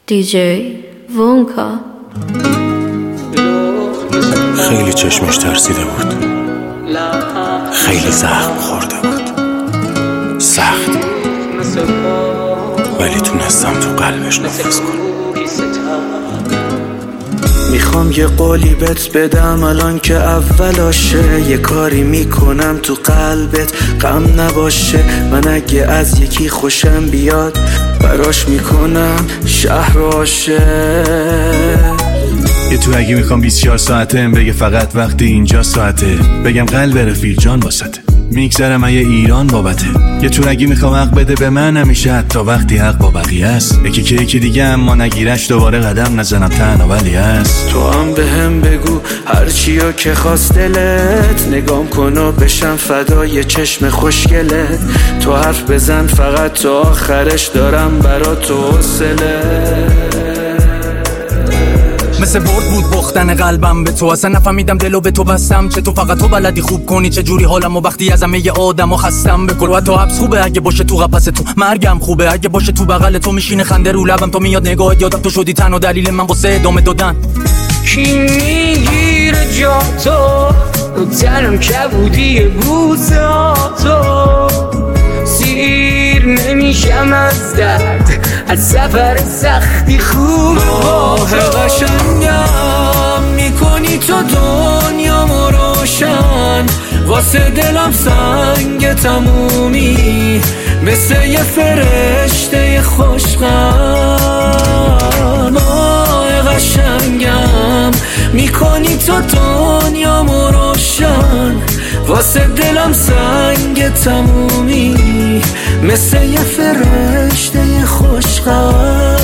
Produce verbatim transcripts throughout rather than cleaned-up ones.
دیجی وونکا. خیلی چشمش ترسیده بود، خیلی زخم خورده بود، سخت، ولی تونستم تو قلبش نفوذ کنم. میخوام یه قولی بهت بدم الان که اولاشه، یه کاری میکنم تو قلبت غم نباشه. من اگه از یکی خوشم بیاد براش میکنم شهر عاشق. یه تورگی میخوام بیست و چهار ساعته بگه فقط وقتی اینجا ساعته، بگم قلب رفیق جان واسطه، میگذرم یه ایران بابته. یه تورگی میخوام حق بده به من همیشه حتی وقتی حق با بقیه است. یکی که یکی دیگه اما نگیرش دوباره قدم نزنم تنها ولی است. تو هم به هم بگو هرچیا که خواست دلت، نگام کن و بشم فدای چشم خوشگلت. تو حرف بزن فقط تو آخرش دارم برا تو حوصله. مثل برد بود باختن قلبم به تو، اصلا نفهمیدم دلو به تو بستم. چه تو فقط تو بلدی خوب کنی چه جوری حالم و وقتی از همه آدم و خستم. به کروت تو حبس خوبه اگه باشه تو قفس تو، مرگم خوبه اگه باشه تو بغل تو. میشینه خنده رو لبم تو میاد نگاهت یادم تو شدی تنها دلیل من واسه ادامه دادن. کی میگیره جا تو تو تنم کبودی بوزا تو، سیر نمیشم از درد از سفر سختی. خوب ماه قشنگم میکنی تو دنیامو روشن، واسه دلم سنگ تمومی مثل یه فرشته خوشقم. ماه قشنگم میکنی تو دنیامو روشن، واسه دلم سنگ تمومی مثل یه فرشته خوشقم.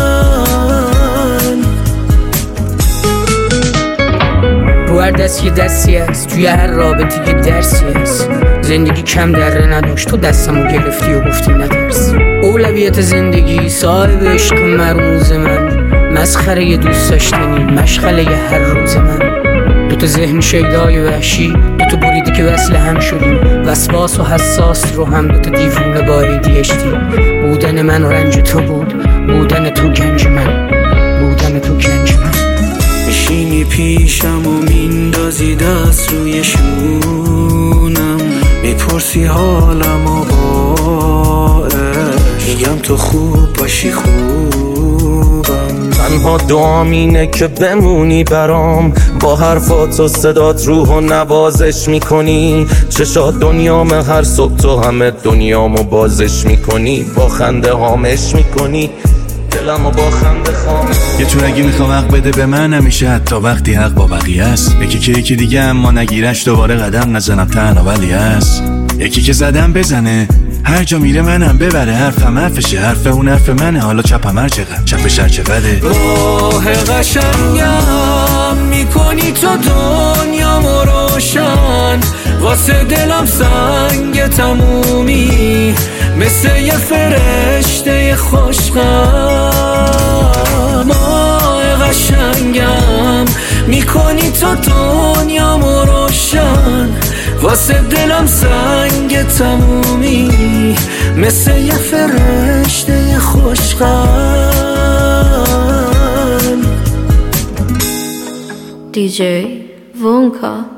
رو هر دست یه دستی هست، توی هر رابطه یه درسی هست. زندگی کم دره نداشت تو دستمو گرفتی و گفتی نترس. اولویت زندگی صاحب عشق مرموز من، مسخره یه دوست داشتنی مشغله یه هر روز من. دوتا ذهن شیدای وحشی، دوتا بریده که وصل هم شدیم، وسواس و حساس رو هم دوتا دیوونه با ایدی اشتی. بودن من رنج تو بود، بودن تو گنج من، بودن تو گنج من. میشینی پیشم و میندازی دست روی شونم، میپرسی حالم و باش، میگم تو خوب باشی خوبم. تنها دعام اینه که بمونی برام، با حرفات و صدات روح و نوازش میکنی. چشات دنیام هر صبح تو همه دنیامو بازش میکنی، با خنده هامش میکنی دلمو با خنده خامش. یه تورگی میخوام حق بده به من همیشه حتی وقتی حق با بقیه است. یکی که یکی دیگه اما نگیرش دوباره قدم نزنم تنها ولی است. یکی که زدم بزنه هر جا میره منم ببره، حرفم حرفشه حرف اون حرف منه. حالا چپم هر چقدر چپش هر چقدره. ماه قشنگم میکنی تو دنیامو روشن، واسه دلم سنگ تمومی مثل یه فرشته خوشقم. ماه قشنگم میکنی تو دنیامو روشن، واسه دلم سنگ تمومی مثل یه فرشته خوشقم. دیجی وونکا.